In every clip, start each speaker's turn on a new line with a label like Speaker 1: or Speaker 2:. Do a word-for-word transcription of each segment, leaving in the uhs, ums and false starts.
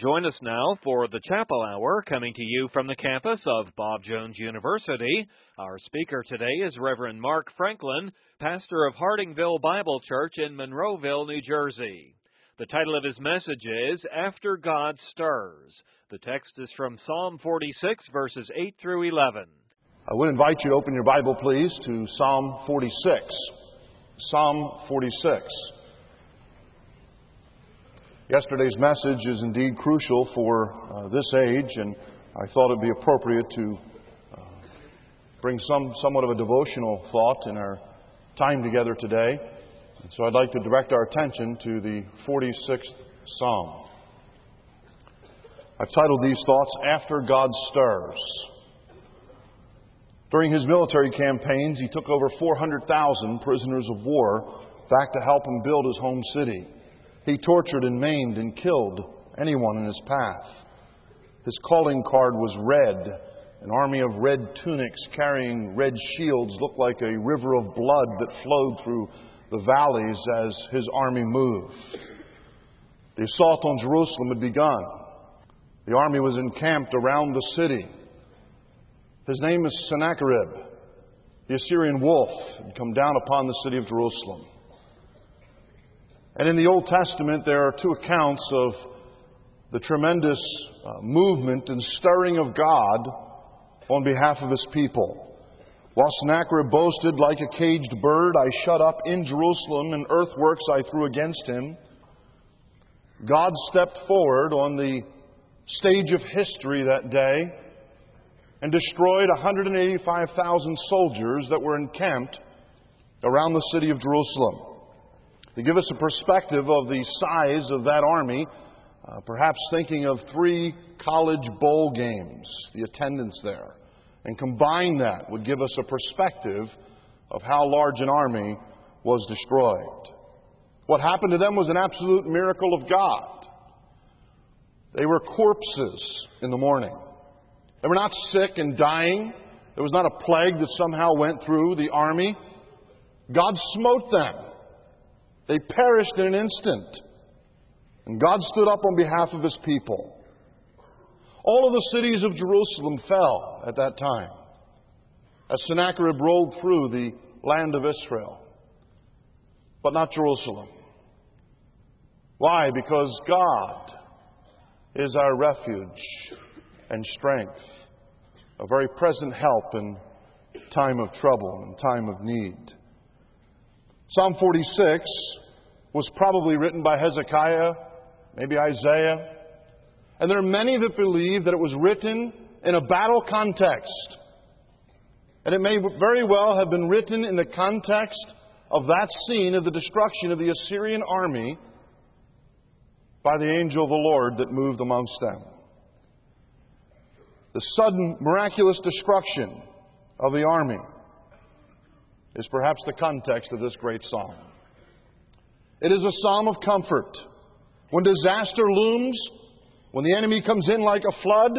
Speaker 1: Join us now for the Chapel Hour, coming to you from the campus of Bob Jones University. Our speaker today is Reverend Mark Franklin, pastor of Hardingville Bible Church in Monroeville, New Jersey. The title of his message is After God Stirs. The text is from Psalm forty-six, verses eight through eleven.
Speaker 2: I would invite you to open your Bible, please, to Psalm forty-six. Psalm forty-six. Yesterday's message is indeed crucial for uh, this age, and I thought it would be appropriate to uh, bring some somewhat of a devotional thought in our time together today. And so I'd like to direct our attention to the forty-sixth Psalm. I've titled these thoughts, After God Stirs. During his military campaigns, he took over four hundred thousand prisoners of war back to help him build his home city. He tortured and maimed and killed anyone in his path. His calling card was red. An army of red tunics carrying red shields looked like a river of blood that flowed through the valleys as his army moved. The assault on Jerusalem had begun. The army was encamped around the city. His name is Sennacherib. The Assyrian wolf had come down upon the city of Jerusalem. And in the Old Testament, there are two accounts of the tremendous uh, movement and stirring of God on behalf of His people. While Sennacherib boasted, like a caged bird, I shut up in Jerusalem, and earthworks I threw against him, God stepped forward on the stage of history that day and destroyed one hundred eighty-five thousand soldiers that were encamped around the city of Jerusalem. To give us a perspective of the size of that army, uh, perhaps thinking of three college bowl games, the attendance there, and combine that would give us a perspective of how large an army was destroyed. What happened to them was an absolute miracle of God. They were corpses in the morning. They were not sick and dying. There was not a plague that somehow went through the army. God smote them. They perished in an instant. And God stood up on behalf of His people. All of the cities of Jerusalem fell at that time as Sennacherib rolled through the land of Israel. But not Jerusalem. Why? Because God is our refuge and strength, a very present help in time of trouble and time of need. Psalm forty-six was probably written by Hezekiah, maybe Isaiah. And there are many that believe that it was written in a battle context. And it may very well have been written in the context of that scene of the destruction of the Assyrian army by the angel of the Lord that moved amongst them. The sudden, miraculous destruction of the army is perhaps the context of this great psalm. It is a psalm of comfort. When disaster looms, when the enemy comes in like a flood,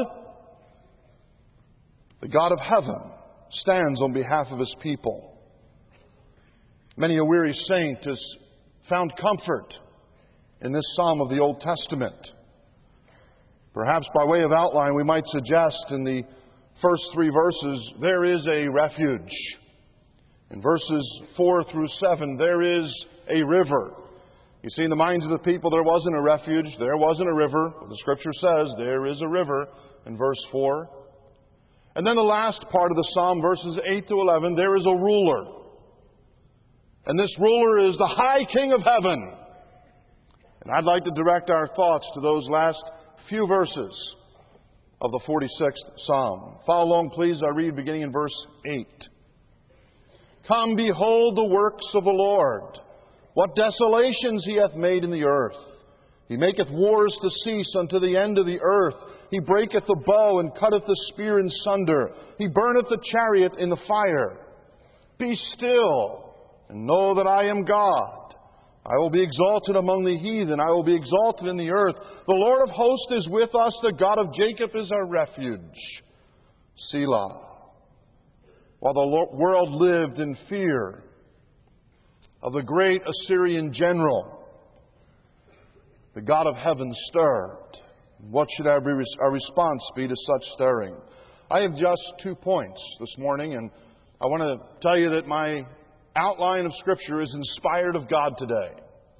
Speaker 2: the God of heaven stands on behalf of His people. Many a weary saint has found comfort in this psalm of the Old Testament. Perhaps by way of outline, we might suggest in the first three verses, there is a refuge. In verses four through seven, there is a river. You see, in the minds of the people, there wasn't a refuge, there wasn't a river. But the Scripture says there is a river in verse four. And then the last part of the psalm, verses eight to eleven, there is a ruler. And this ruler is the high King of heaven. And I'd like to direct our thoughts to those last few verses of the forty-sixth Psalm. Follow along, please. I read beginning in verse eight. Come, behold the works of the Lord. What desolations He hath made in the earth. He maketh wars to cease unto the end of the earth. He breaketh the bow and cutteth the spear in sunder. He burneth the chariot in the fire. Be still and know that I am God. I will be exalted among the heathen. I will be exalted in the earth. The Lord of hosts is with us. The God of Jacob is our refuge. Selah. While the world lived in fear of the great Assyrian general, the God of heaven stirred. What should our, be, our response be to such stirring? I have just two points this morning, and I want to tell you that my outline of Scripture is inspired of God today.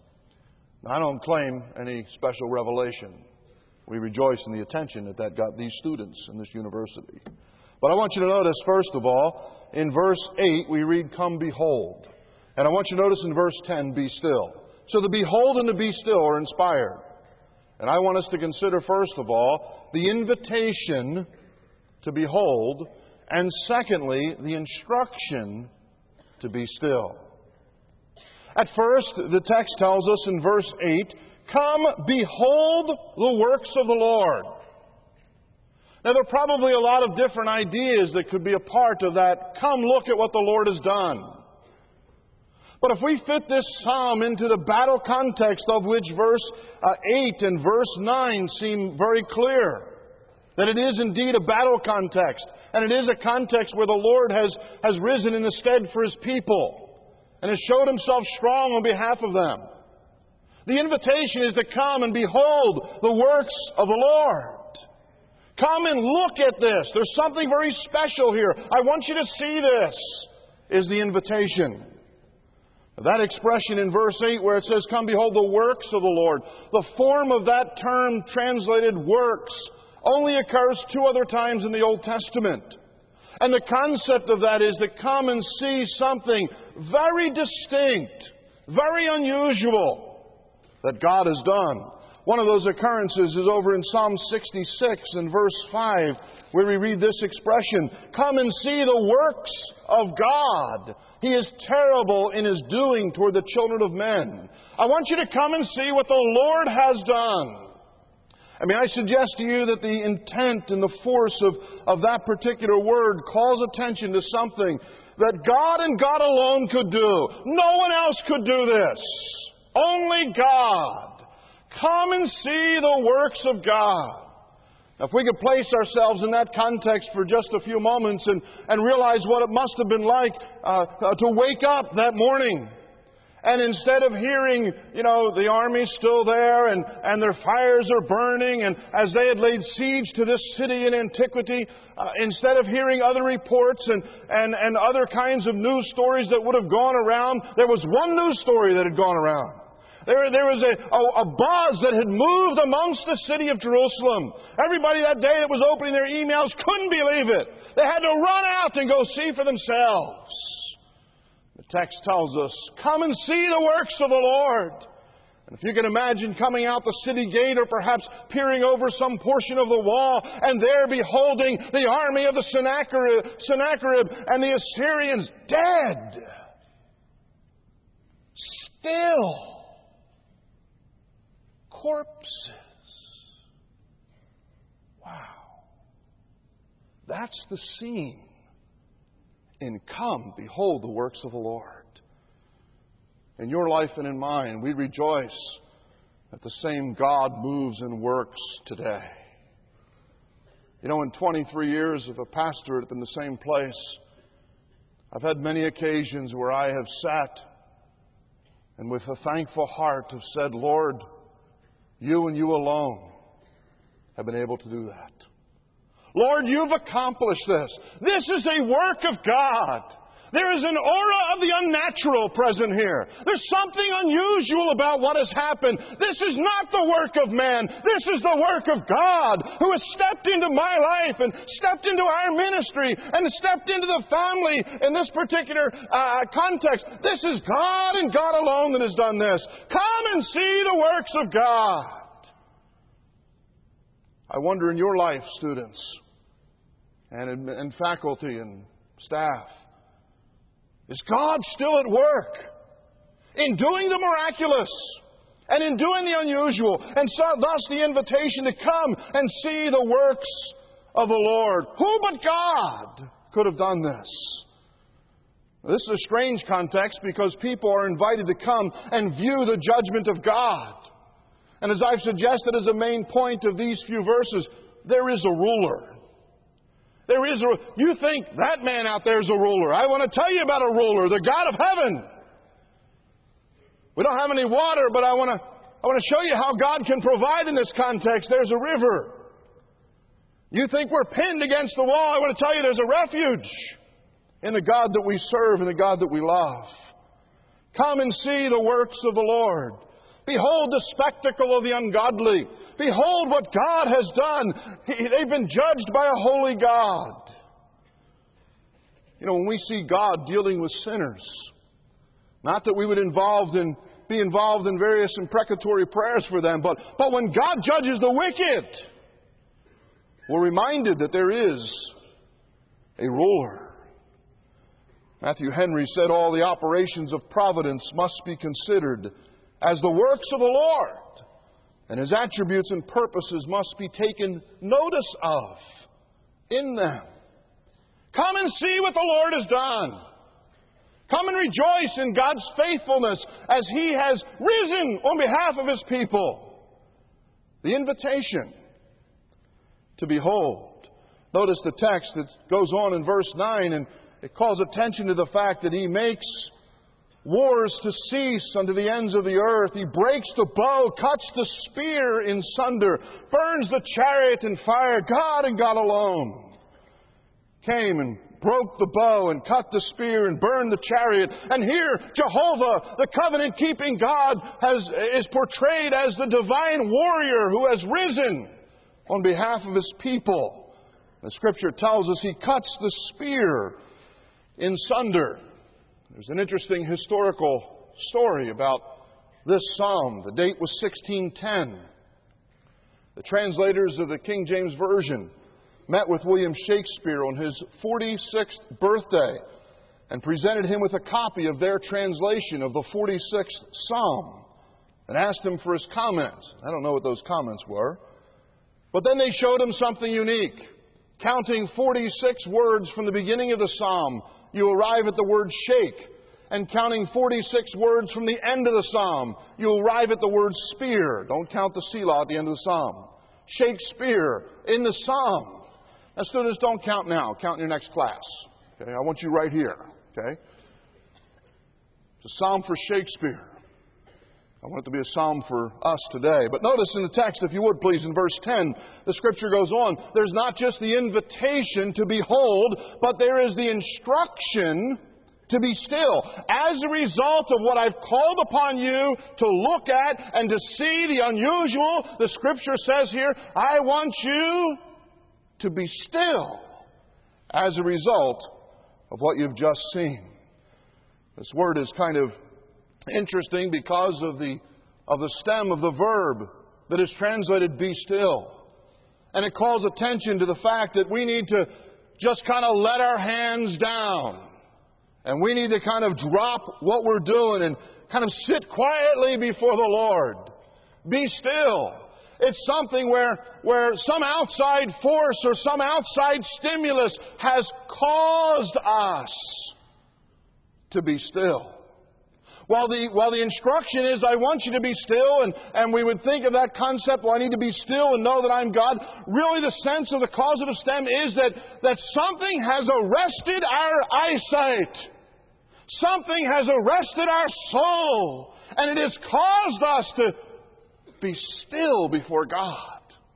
Speaker 2: I don't claim any special revelation. We rejoice in the attention that that got these students in this university. But I want you to notice, first of all, in verse eight we read, "Come behold." And I want you to notice in verse ten, "Be still." So the behold and the be still are inspired. And I want us to consider, first of all, the invitation to behold, and secondly, the instruction to be still. At first, the text tells us in verse eight, "Come, behold the works of the Lord." Now, there are probably a lot of different ideas that could be a part of that. Come, look at what the Lord has done. But if we fit this psalm into the battle context of which verse uh, eight and verse nine seem very clear, that it is indeed a battle context, and it is a context where the Lord has, has risen in the stead for His people and has showed Himself strong on behalf of them. The invitation is to come and behold the works of the Lord. Come and look at this. There's something very special here. I want you to see this, is the invitation. That expression in verse eight where it says, "Come behold the works of the Lord," the form of that term translated works only occurs two other times in the Old Testament. And the concept of that is to come and see something very distinct, very unusual that God has done. One of those occurrences is over in Psalm sixty-six and verse five, where we read this expression, "Come and see the works of God. He is terrible in His doing toward the children of men." I want you to come and see what the Lord has done. I mean, I suggest to you that the intent and the force of, of that particular word calls attention to something that God and God alone could do. No one else could do this. Only God. Come and see the works of God. Now, if we could place ourselves in that context for just a few moments and, and realize what it must have been like uh, uh, to wake up that morning. And instead of hearing, you know, the army's still there and, and their fires are burning, and as they had laid siege to this city in antiquity, uh, instead of hearing other reports and, and, and other kinds of news stories that would have gone around, there was one news story that had gone around. There, there was a, a, a buzz that had moved amongst the city of Jerusalem. Everybody that day that was opening their emails couldn't believe it. They had to run out and go see for themselves. The text tells us, "Come and see the works of the Lord." And if you can imagine coming out the city gate or perhaps peering over some portion of the wall and there beholding the army of the Sennacherib, Sennacherib and the Assyrians dead. Still. Corpses. Wow. That's the scene in "Come, behold the works of the Lord." In your life and in mine, we rejoice that the same God moves and works today. You know, in twenty-three years of a pastorate in the same place, I've had many occasions where I have sat and with a thankful heart have said, "Lord, You and You alone have been able to do that. Lord, You've accomplished this. This is a work of God. There is an aura of the unnatural present here. There's something unusual about what has happened. This is not the work of man. This is the work of God who has stepped into my life and stepped into our ministry and stepped into the family in this particular uh, context. This is God and God alone that has done this. Come and see the works of God." I wonder in your life, students, and, in, and faculty and staff, is God still at work in doing the miraculous and in doing the unusual? And so thus the invitation to come and see the works of the Lord. Who but God could have done this? This is a strange context because people are invited to come and view the judgment of God. And as I've suggested as a main point of these few verses, there is a ruler. There is a, you think that man out there is a ruler. I want to tell you about a ruler, the God of heaven. We don't have any water, but I want to I want to show you how God can provide in this context. There's a river. You think we're pinned against the wall. I want to tell you there's a refuge in the God that we serve and the God that we love. Come and see the works of the Lord. Behold the spectacle of the ungodly. Behold what God has done. They've been judged by a holy God. You know, when we see God dealing with sinners, not that we would involved in, be involved in various imprecatory prayers for them, but, but when God judges the wicked, we're reminded that there is a ruler. Matthew Henry said all the operations of providence must be considered as the works of the Lord, and His attributes and purposes must be taken notice of in them. Come and see what the Lord has done. Come and rejoice in God's faithfulness as He has risen on behalf of His people. The invitation to behold. Notice the text that goes on in verse nine, and it calls attention to the fact that He makes wars to cease unto the ends of the earth. He breaks the bow, cuts the spear in sunder, burns the chariot in fire. God and God alone came and broke the bow and cut the spear and burned the chariot. And here Jehovah, the covenant-keeping God, has, is portrayed as the divine warrior who has risen on behalf of His people. The Scripture tells us He cuts the spear in sunder. There's an interesting historical story about this psalm. The date was sixteen ten. The translators of the King James Version met with William Shakespeare on his forty-sixth birthday and presented him with a copy of their translation of the forty-sixth Psalm and asked him for his comments. I don't know what those comments were. But then they showed him something unique. Counting forty-six words from the beginning of the Psalm, you arrive at the word shake. And counting forty-six words from the end of the Psalm, you arrive at the word spear. Don't count the selah at the end of the Psalm. Shakespeare in the Psalm. Now, students, don't count now. Count in your next class. Okay? I want you right here. Okay? It's a psalm for Shakespeare. I want it to be a psalm for us today. But notice in the text, if you would please, in verse ten, the Scripture goes on. There's not just the invitation to behold, but there is the instruction to be still. As a result of what I've called upon you to look at and to see the unusual, the Scripture says here, I want you to be still as a result of what you've just seen. This word is kind of interesting because of the of the stem of the verb that is translated be still. And it calls attention to the fact that we need to just kind of let our hands down. And we need to kind of drop what we're doing and kind of sit quietly before the Lord. Be still. It's something where, where some outside force or some outside stimulus has caused us to be still. While the, while the instruction is, I want you to be still, and, and we would think of that concept, well, I need to be still and know that I'm God. Really, the sense of the causative stem is that, that something has arrested our eyesight. Something has arrested our soul, and it has caused us to be still before God.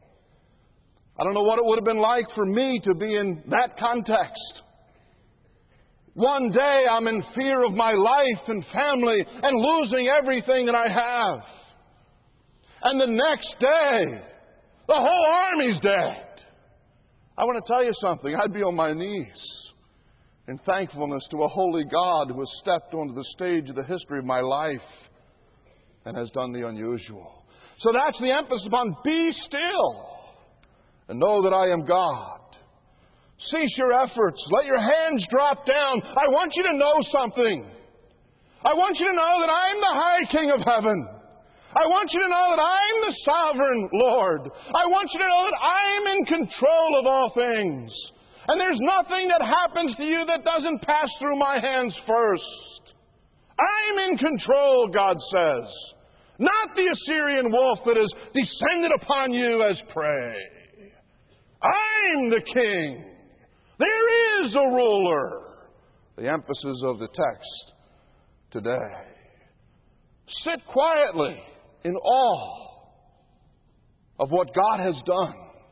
Speaker 2: I don't know what it would have been like for me to be in that context. One day I'm in fear of my life and family and losing everything that I have. And the next day, the whole army's dead. I want to tell you something. I'd be on my knees in thankfulness to a holy God who has stepped onto the stage of the history of my life and has done the unusual. So that's the emphasis upon be still and know that I am God. Cease your efforts. Let your hands drop down. I want you to know something. I want you to know that I'm the high King of heaven. I want you to know that I'm the sovereign Lord. I want you to know that I'm in control of all things. And there's nothing that happens to you that doesn't pass through my hands first. I'm in control, God says. Not the Assyrian wolf that has descended upon you as prey. I'm the king. There is a ruler. The emphasis of the text today. Sit quietly in awe of what God has done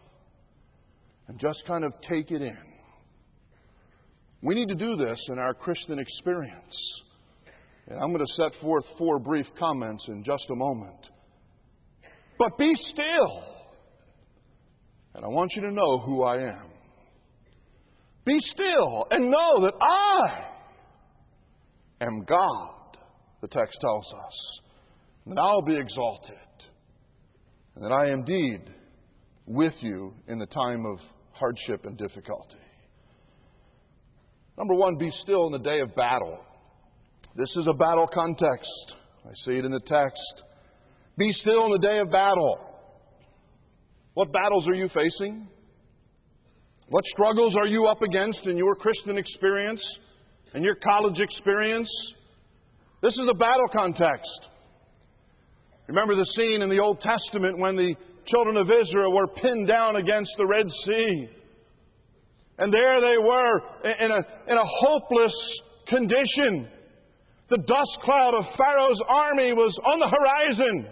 Speaker 2: and just kind of take it in. We need to do this in our Christian experience. And I'm going to set forth four brief comments in just a moment. But be still. And I want you to know who I am. Be still and know that I am God, the text tells us. And that I'll be exalted. And that I am indeed with you in the time of hardship and difficulty. Number one, be still in the day of battle. This is a battle context. I see it in the text. Be still in the day of battle. What battles are you facing? What struggles are you up against in your Christian experience, in your college experience? This is a battle context. Remember the scene in the Old Testament when the children of Israel were pinned down against the Red Sea. And there they were in a, in a hopeless condition. The dust cloud of Pharaoh's army was on the horizon.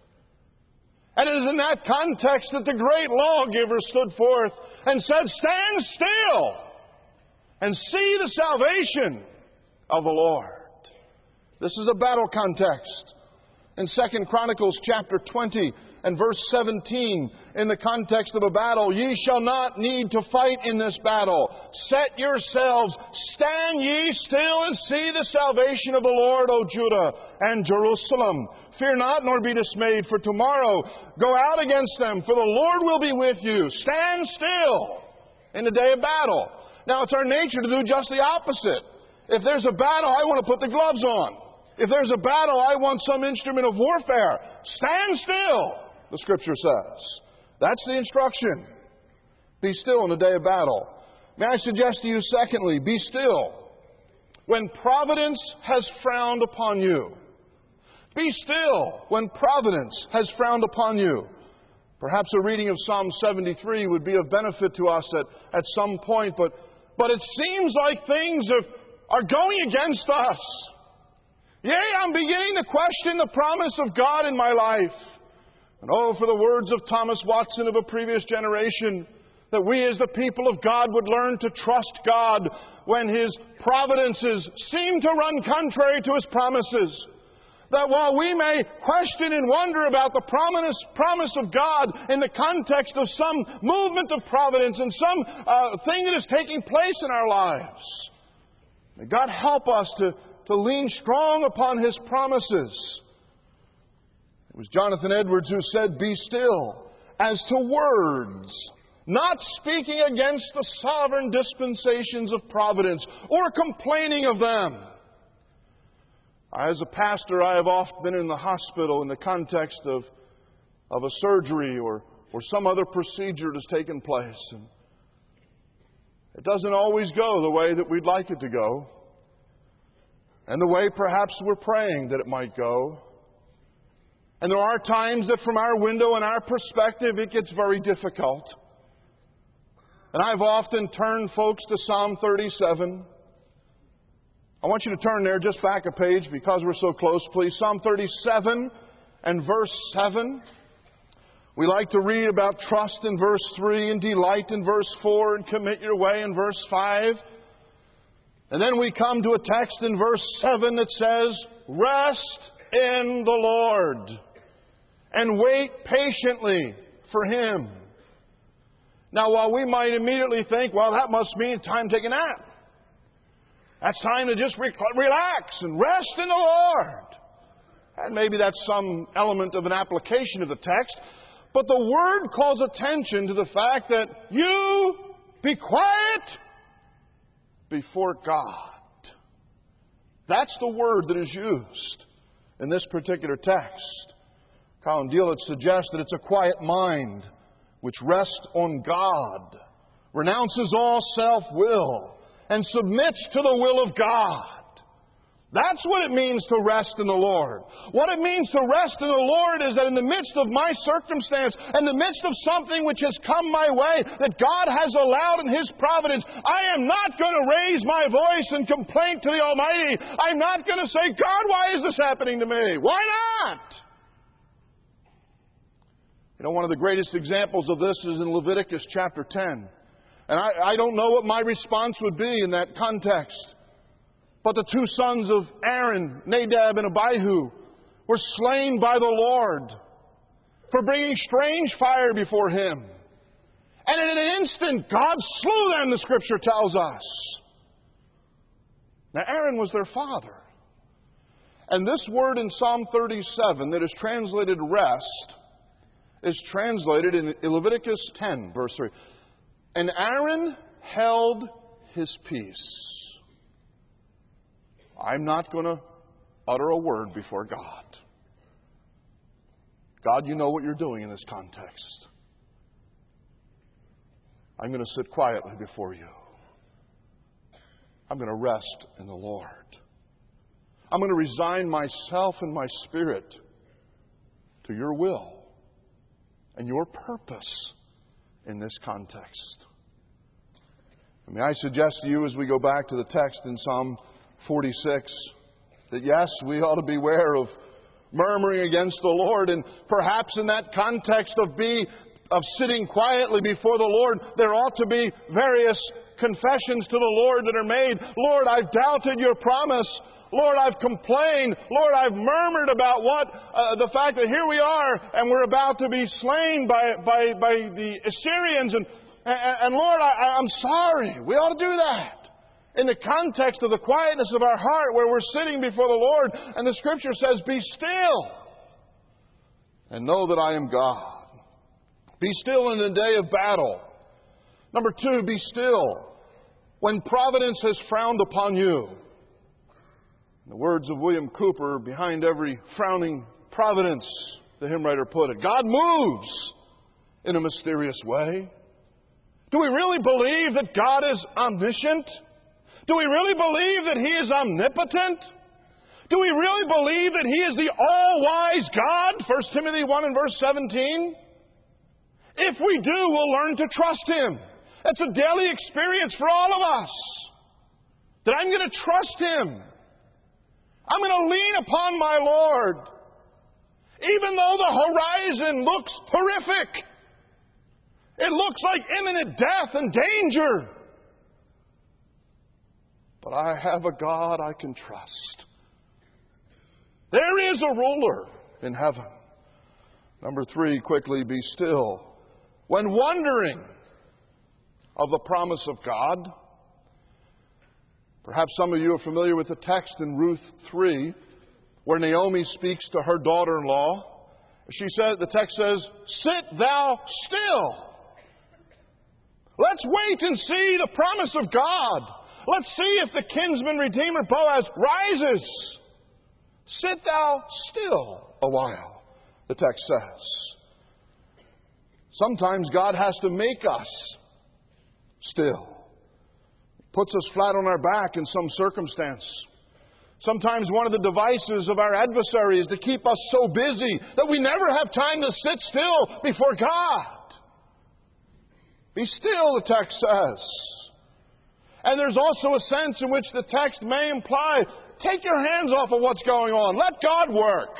Speaker 2: And it is in that context that the great lawgiver stood forth and said, "Stand still and see the salvation of the Lord." This is a battle context. In Second Chronicles chapter twenty and verse seventeen, in the context of a battle, "Ye shall not need to fight in this battle. Set yourselves, stand ye still and see the salvation of the Lord, O Judah and Jerusalem. Fear not, nor be dismayed, for tomorrow go out against them, for the Lord will be with you. Stand still in the day of battle." Now, it's our nature to do just the opposite. If there's a battle, I want to put the gloves on. If there's a battle, I want some instrument of warfare. Stand still, the Scripture says. That's the instruction. Be still in the day of battle. May I suggest to you, secondly, be still when providence has frowned upon you. Be still when providence has frowned upon you. Perhaps a reading of Psalm seventy-three would be of benefit to us at, at some point, but, but it seems like things are, are going against us. Yea, I'm beginning to question the promise of God in my life. And oh, for the words of Thomas Watson of a previous generation, that we as the people of God would learn to trust God when His providences seem to run contrary to His promises. That while we may question and wonder about the promise, promise of God in the context of some movement of providence and some uh, thing that is taking place in our lives, may God help us to, to lean strong upon His promises. It was Jonathan Edwards who said, "Be still as to words, not speaking against the sovereign dispensations of providence or complaining of them." As a pastor, I have often been in the hospital in the context of, of a surgery or, or some other procedure that has taken place. And it doesn't always go the way that we'd like it to go, and the way perhaps we're praying that it might go. And there are times that from our window and our perspective, it gets very difficult. And I've often turned folks to Psalm thirty-seven. I want you to turn there just back a page because we're so close, please. Psalm thirty-seven and verse seven. We like to read about trust in verse three and delight in verse four and commit your way in verse five. And then we come to a text in verse seven that says, "Rest in the Lord and wait patiently for Him." Now, while we might immediately think, well, that must mean time to take a nap. That's time to just re- relax and rest in the Lord. And maybe that's some element of an application of the text. But the Word calls attention to the fact that you be quiet before God. That's the word that is used in this particular text. Colin Dielit suggests that it's a quiet mind which rests on God, renounces all self-will, and submits to the will of God. That's what it means to rest in the Lord. What it means to rest in the Lord is that in the midst of my circumstance, in the midst of something which has come my way, that God has allowed in His providence, I am not going to raise my voice in complaint to the Almighty. I'm not going to say, "God, why is this happening to me?" Why not? You know, one of the greatest examples of this is in Leviticus chapter ten. And I, I don't know what my response would be in that context. But the two sons of Aaron, Nadab and Abihu, were slain by the Lord for bringing strange fire before Him. And in an instant, God slew them, the Scripture tells us. Now, Aaron was their father. And this word in Psalm thirty-seven that is translated rest is translated in Leviticus ten, verse three. And Aaron held his peace. I'm not going to utter a word before God. God, you know what you're doing in this context. I'm going to sit quietly before you. I'm going to rest in the Lord. I'm going to resign myself and my spirit to your will and your purpose in this context. And may I suggest to you as we go back to the text in Psalm forty-six that yes, we ought to beware of murmuring against the Lord, and perhaps in that context of be of sitting quietly before the Lord, there ought to be various confessions to the Lord that are made. Lord, I've doubted your promise. Lord, I've complained. Lord, I've murmured about what uh, the fact that here we are and we're about to be slain by by, by the Assyrians, and and, and Lord, I, I'm sorry. We ought to do that in the context of the quietness of our heart, where we're sitting before the Lord, and the Scripture says, "Be still and know that I am God." Be still in the day of battle. Number two, be still when providence has frowned upon you. In the words of William Cooper, behind every frowning providence, the hymn writer put it, God moves in a mysterious way. Do we really believe that God is omniscient? Do we really believe that He is omnipotent? Do we really believe that He is the all-wise God? First Timothy one and verse seventeen. If we do, we'll learn to trust Him. That's a daily experience for all of us. That I'm going to trust Him. I'm going to lean upon my Lord. Even though the horizon looks horrific. It looks like imminent death and danger. But I have a God I can trust. There is a ruler in heaven. Number three, quickly, be still when wondering of the promise of God. Perhaps some of you are familiar with the text in Ruth three, where Naomi speaks to her daughter-in-law. She says, the text says, "Sit thou still." Let's wait and see the promise of God. Let's see if the kinsman redeemer Boaz rises. Sit thou still a while, the text says. Sometimes God has to make us still. Puts us flat on our back in some circumstance. Sometimes one of the devices of our adversary is to keep us so busy that we never have time to sit still before God. Be still, the text says. And there's also a sense in which the text may imply, take your hands off of what's going on. Let God work.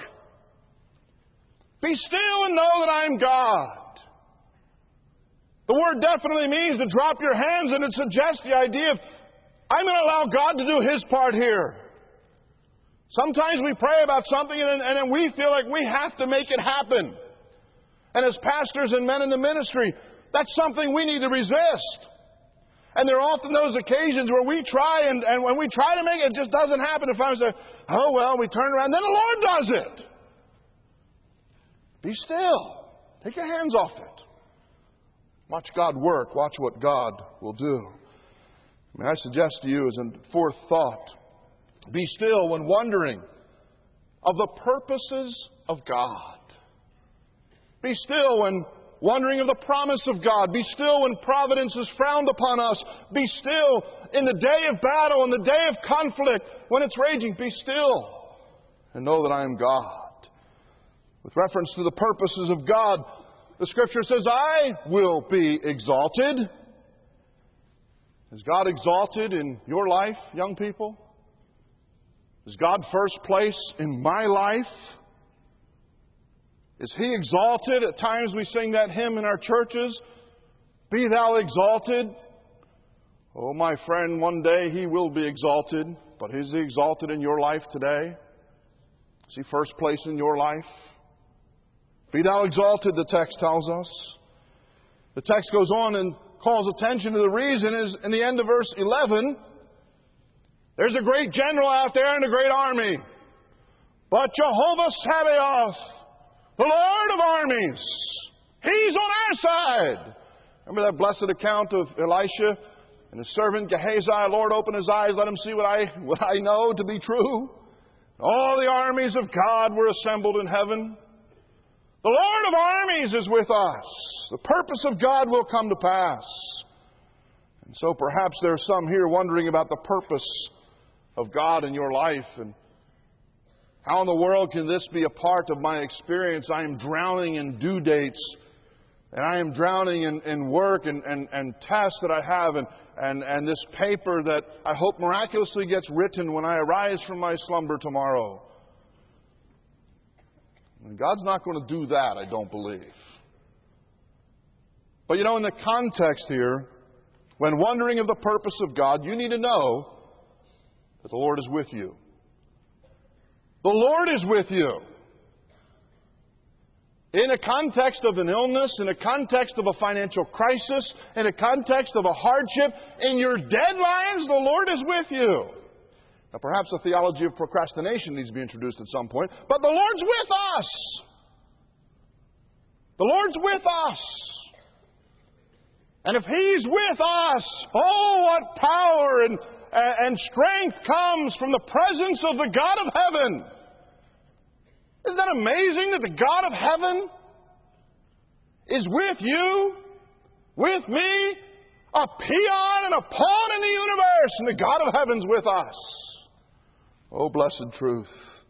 Speaker 2: Be still and know that I am God. The word definitely means to drop your hands, and it suggests the idea of, I'm going to allow God to do His part here. Sometimes we pray about something and, and then we feel like we have to make it happen. And as pastors and men in the ministry, that's something we need to resist. And there are often those occasions where we try, and, and when we try to make it, it just doesn't happen. If I say, oh, well, we turn around, then the Lord does it. Be still. Take your hands off it. Watch God work. Watch what God will do. May I suggest to you as a fourth thought, be still when wondering of the purposes of God. Be still when wondering of the promise of God. Be still when providence is frowned upon us. Be still in the day of battle, in the day of conflict, when it's raging. Be still and know that I am God. With reference to the purposes of God, the Scripture says, I will be exalted. Is God exalted in your life, young people? Is God first place in my life? Is He exalted? At times we sing that hymn in our churches, "Be Thou exalted." Oh, my friend, one day He will be exalted. But is He exalted in your life today? Is He first place in your life? "Be Thou exalted," the text tells us. The text goes on and calls attention to the reason is in the end of verse eleven. There's a great general out there and a great army. But Jehovah Sabaoth, the Lord of armies, He's on our side. Remember that blessed account of Elisha and his servant Gehazi? "Lord, open his eyes, let him see what I, what I know to be true." All the armies of God were assembled in heaven. The Lord of armies is with us. The purpose of God will come to pass. And so perhaps there are some here wondering about the purpose of God in your life. And how in the world can this be a part of my experience? I am drowning in due dates. And I am drowning in, in work and, and, and tests that I have. And, and, and this paper that I hope miraculously gets written when I arise from my slumber tomorrow. And God's not going to do that, I don't believe. But you know, in the context here, when wondering of the purpose of God, you need to know that the Lord is with you. The Lord is with you. In a context of an illness, in a context of a financial crisis, in a context of a hardship, in your deadlines, the Lord is with you. Now, perhaps a theology of procrastination needs to be introduced at some point, but the Lord's with us. The Lord's with us. And if He's with us, oh, what power and, and strength comes from the presence of the God of heaven. Isn't that amazing that the God of heaven is with you, with me, a peon and a pawn in the universe, and the God of heaven's with us? Oh, blessed truth.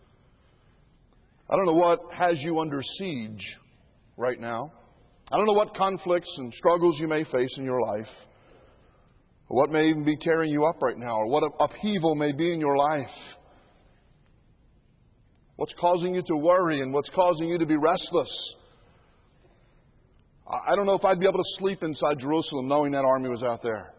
Speaker 2: I don't know what has you under siege right now. I don't know what conflicts and struggles you may face in your life, or what may even be tearing you up right now, or what upheaval may be in your life. What's causing you to worry and what's causing you to be restless. I don't know if I'd be able to sleep inside Jerusalem knowing that army was out there.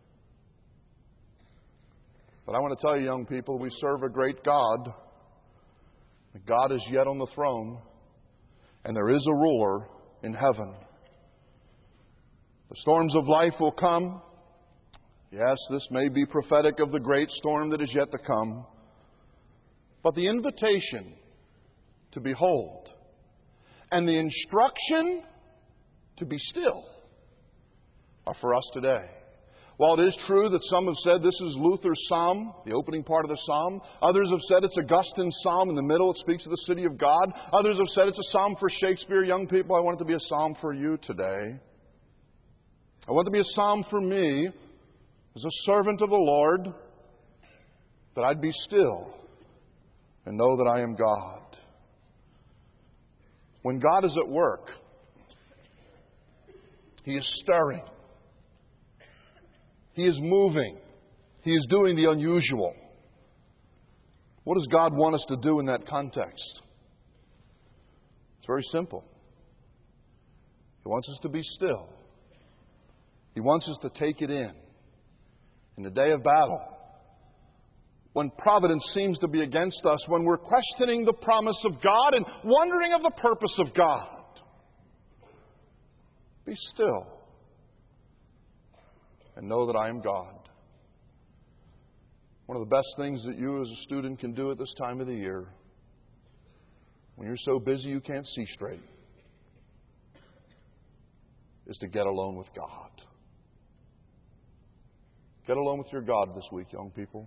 Speaker 2: But I want to tell you, young people, we serve a great God. God is yet on the throne, and there is a ruler in heaven. The storms of life will come. Yes, this may be prophetic of the great storm that is yet to come. But the invitation to behold and the instruction to be still are for us today. While it is true that some have said this is Luther's psalm, the opening part of the psalm, others have said it's Augustine's psalm. In the middle it speaks of the city of God. Others have said it's a psalm for Shakespeare. Young people, I want it to be a psalm for you today. I want it to be a psalm for me as a servant of the Lord, that I'd be still and know that I am God. When God is at work, He is stirring. He is moving. He is doing the unusual. What does God want us to do in that context? It's very simple. He wants us to be still. He wants us to take it in. In the day of battle, when providence seems to be against us, when we're questioning the promise of God and wondering of the purpose of God, be still and know that I am God. One of the best things that you as a student can do at this time of the year, when you're so busy you can't see straight, is to get alone with God. Get alone with your God this week, young people.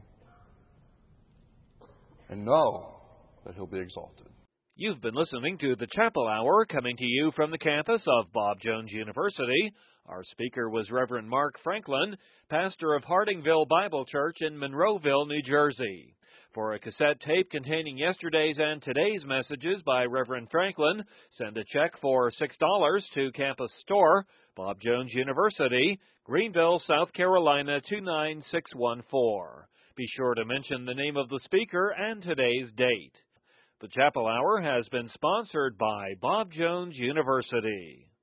Speaker 2: And know that He'll be exalted.
Speaker 1: You've been listening to the Chapel Hour, coming to you from the campus of Bob Jones University. Our speaker was Reverend Mark Franklin, pastor of Hardingville Bible Church in Monroeville, New Jersey. For a cassette tape containing yesterday's and today's messages by Reverend Franklin, send a check for six dollars to Campus Store, Bob Jones University, Greenville, South Carolina two nine six one four. Be sure to mention the name of the speaker and today's date. The Chapel Hour has been sponsored by Bob Jones University.